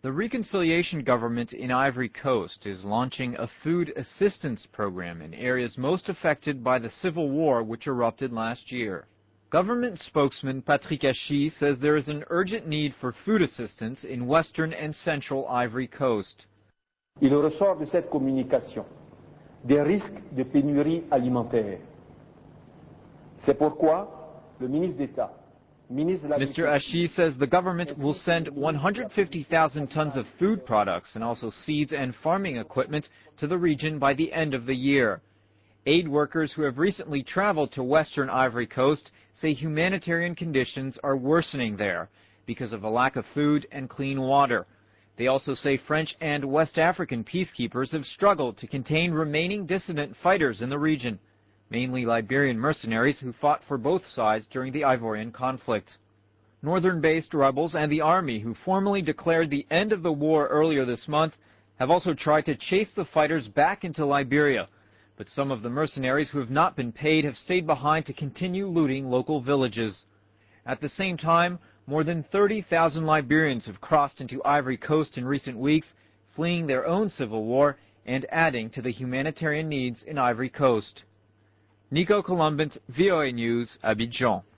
The Reconciliation Government in Ivory Coast is launching a food assistance program in areas most affected by the civil war which erupted last year. Government spokesman Patrick Achi says there is an urgent need for food assistance in western and central Ivory Coast. Il ressort de cette communication des risques de pénurie alimentaire. C'est pourquoi le ministre d'État, Mr. Achi says the government will send 150,000 tons of food products and also seeds and farming equipment to the region by the end of the year. Aid workers who have recently traveled to western Ivory Coast say humanitarian conditions are worsening there because of a lack of food and clean water. They also say French and West African peacekeepers have struggled to contain remaining dissident fighters in the region, mainly Liberian mercenaries who fought for both sides during the Ivorian conflict. Northern-based rebels and the army who formally declared the end of the war earlier this month have also tried to chase the fighters back into Liberia, but some of the mercenaries who have not been paid have stayed behind to continue looting local villages. At the same time, more than 30,000 Liberians have crossed into Ivory Coast in recent weeks, fleeing their own civil war and adding to the humanitarian needs in Ivory Coast. Nico Columbant, VOA News, Abidjan.